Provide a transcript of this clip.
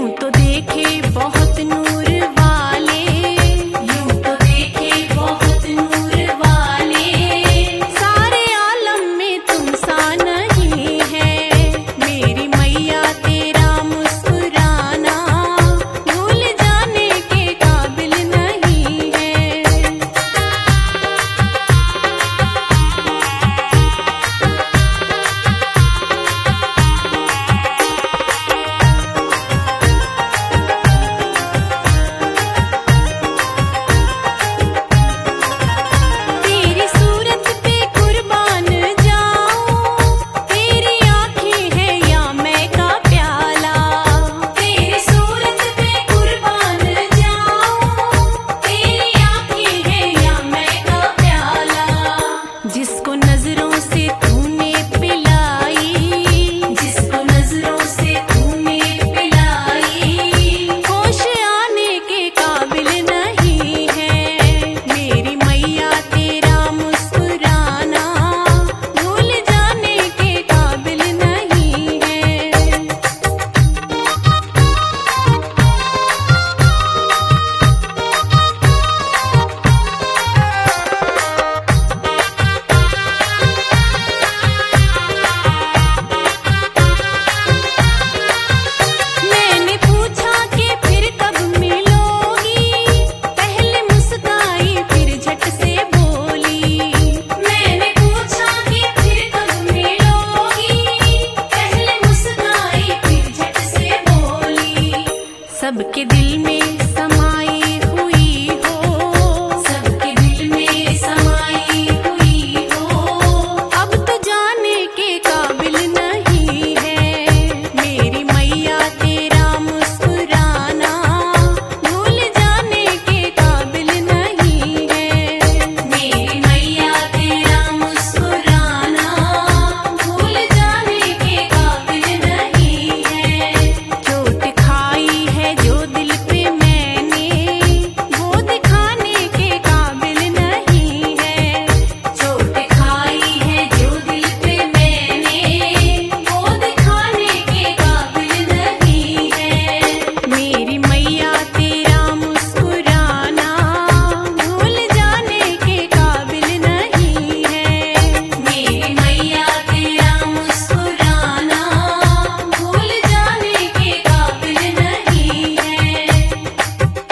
यूं तो देखे बहुत नूर वाले, यूं तो देखे बहुत नूर वाले, सारे आलम में तुम सा नहीं है। मेरी मैया तेरा मुस्कुराना भूल जाने के काबिल नहीं है। तेरी सूरत पे कुर्बान जाऊं, तेरी आँखें है या मैं का प्याला। तेरी सूरत पे कुर्बान जाऊं, तेरी आँखें है या मैं का प्याला। जिसको नजरों से तूने पिलाई, जिसको नजरों से तूने पिलाई, होश आने के काबिल नहीं है। मेरी मैया तेरा मुस्कुराना भूल जाने के काबिल नहीं है। मैंने पूछा कि फिर कब मिलोगी, पहले मुस्काई फिर झट से बोली। मैंने पूछा कि फिर कब मिलोगी, पहले मुस्काई फिर झट से बोली। सबके दिल में